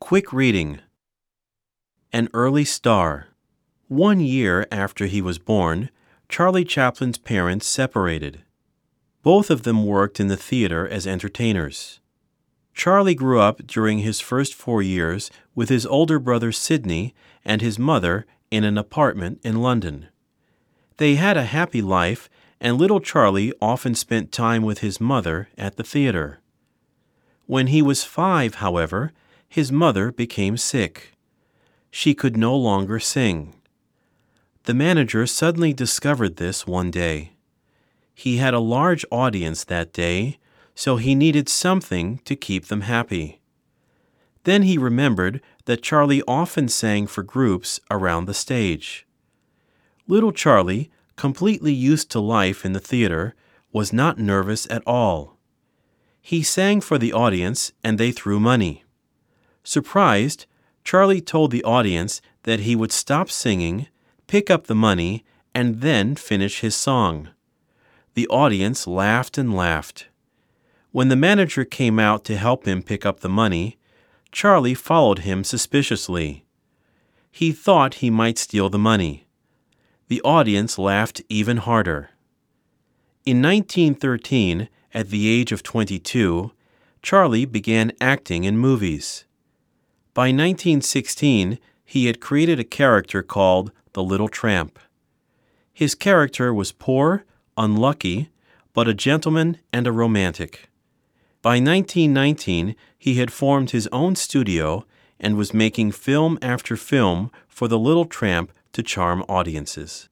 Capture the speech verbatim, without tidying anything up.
Quick reading. An early star. One year after he was born, Charlie Chaplin's parents separated. Both of them worked in the theater as entertainers. Charlie grew up during his first four years with his older brother Sidney and his mother in an apartment in London. They had a happy life, and little Charlie often spent time with his mother at the theater. When he was five, however, his mother became sick. She could no longer sing. The manager suddenly discovered this one day. He had a large audience that day, so he needed something to keep them happy. Then he remembered that Charlie often sang for groups around the stage. Little Charlie, completely used to life in the theater, was not nervous at all. He sang for the audience, and they threw money. Surprised, Charlie told the audience that he would stop singing, pick up the money, and then finish his song. The audience laughed and laughed. When the manager came out to help him pick up the money, Charlie followed him suspiciously. He thought he might steal the money. The audience laughed even harder. In nineteen thirteen, at the age of twenty-two, Charlie began acting in movies. By nineteen sixteen, he had created a character called the Little Tramp. His character was poor, unlucky, but a gentleman and a romantic. By nineteen nineteen, he had formed his own studio and was making film after film for the Little Tramp to charm audiences.